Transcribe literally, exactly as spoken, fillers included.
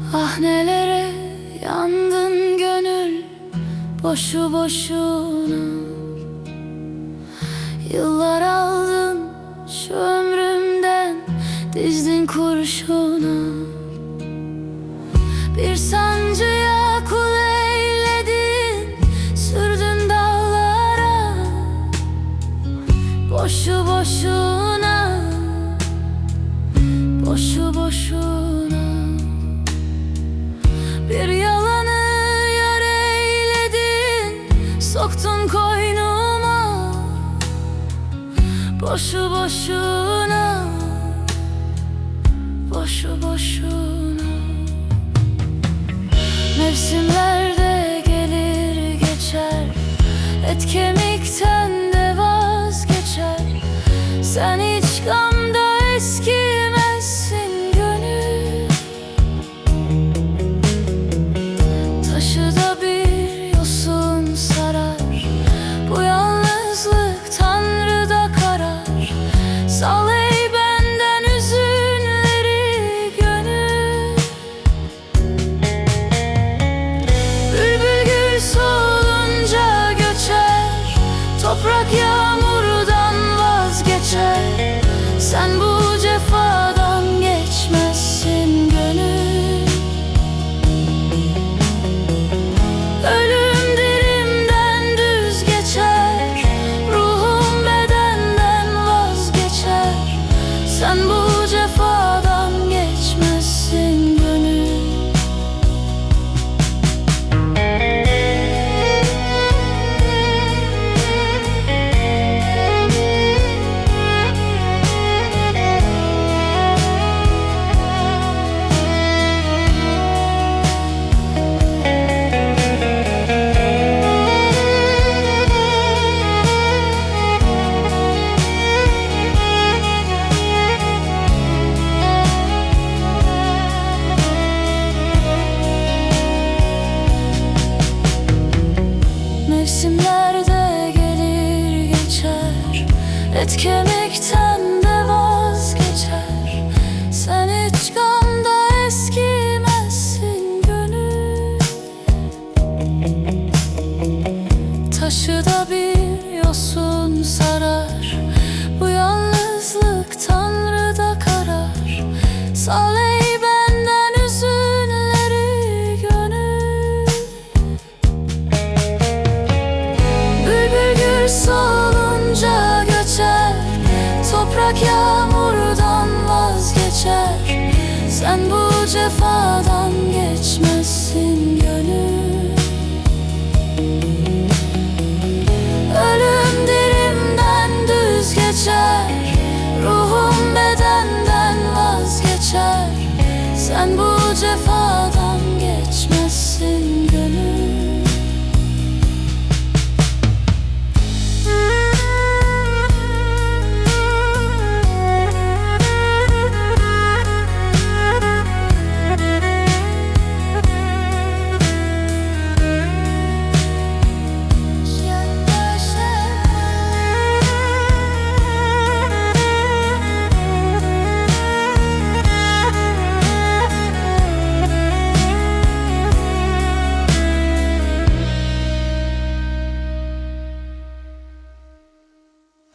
Ah nelere yandın gönül, boşu boşuna. Yıllar aldın şu ömrümden, dizdin kurşuna. Bir sancıya kul eyledin, sürdün dağlara. Boşu boşuna, boşu boşuna. Bir yalanı yar eyledin, soktun koynuma. Boşu boşuna, boşu boşuna. Mevsimlerde gelir geçer, et kemikten de vazgeçer. Sen hiç gamda eskimezsin gönül. Taşı da bir yosun sarar, bu yalnızlık Tanrı'da karar. Sal ey benden hüzünleri gönül. Bülbül gül solunca göçer, toprak yağmurdan vazgeçer. Sen bu cefadan geçmezsin gönül. Ölüm dilimden düz geçer, ruhum bedenden vazgeçer. Sen bu cefadan geçmezsin gönül. Mevsimlerde gelir geçer, et kemikten de vazgeçer. Sen hiç gamda eskimezsin gönül. Taşı da bir yosun sarar, bu yalnızlık Tanrı'da karar. Sal ey benden hüzünleri gönül. Bülbül gül solunca göçer, toprak yağmurdan vazgeçer. Sen bu cefadan geçmezsin gönül. Ölüm dilimden düz geçer, ruhum bedenden vazgeçer. Sen bu cefadan geçmezsin gönül.